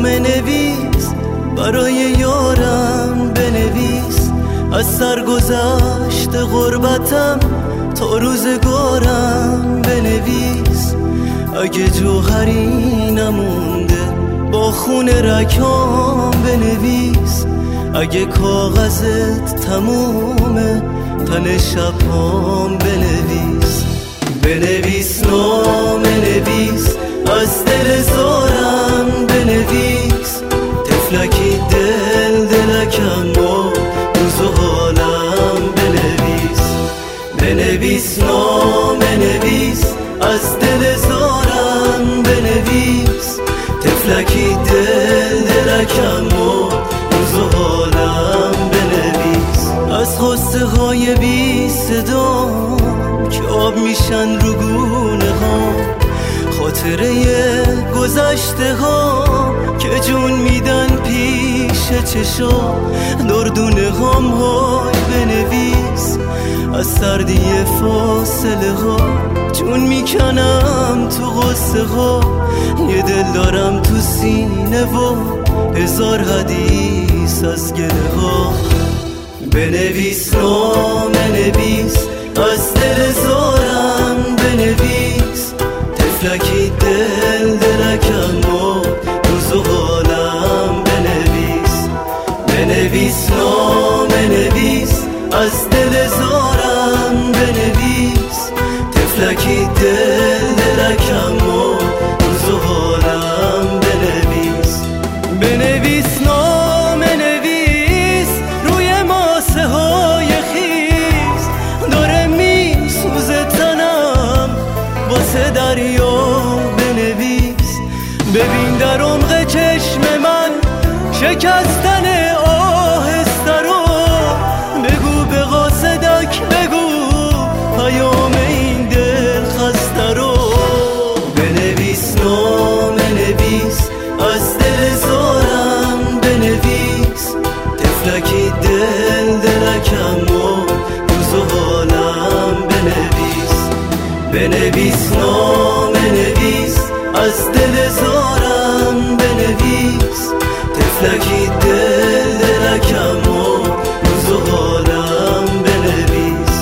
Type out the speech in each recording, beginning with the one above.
نامه نویس برای یارم بنویس، از سرگذشت غربتم تا روزگارم بنویس. اگه جوهری نمونده با خون رگام بنویس، اگه کاغذت تمومه تن شبام بنویس. بنویس نامه نویس از دل زارم بنویس، تفلکی دلکم و روز و حالم بنویس. بنویس نامه نویس از دل زارم بنویس، تفلکی دلکم و روز و حالم بنویس. از خواسته های بی صدا که آب میشن رو گونه ها، خاطره گذشته ها که جون میدن پیش چشا، دردونه های بنویس. از سردی فاصله ها جون میکنم تو غصه ها، یه دل دارم تو سینه و هزار حدیث از گله ها. بنویس نامه نویس از دل زارم بنویس، تفلکی دلکم و روز و حالم بنویس. بنویس نامه نویس از دل زارم بنویس، تفلکی دلکم و روز و حالم بنویس. بنویس نامه نویس روی ماسه های خیز، داره میسوزه تنم واسه دریا بنویس. ببین در عمق چشم من شکستن آهسته رو، بگو به قاصدک بگو پیام این دل خسته رو. بنویس نامه نویس از دل زارم بنویس، تفلکی دلکم و روز و حالم بنویس. بنویس نامه نویس از دل زارم بنویس، تفلکی دلکم و روز و حالم بنویس.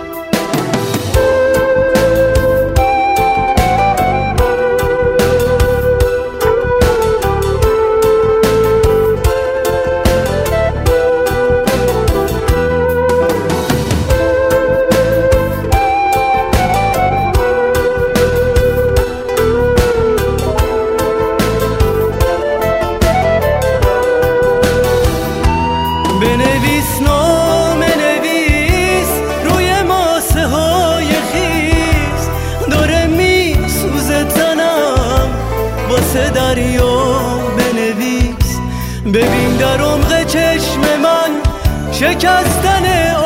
بنویس نامه نویس روی ماسه های خیز، داره میسوزه تنم واسه دریا بنویس. ببین در عمق چشم من شکستن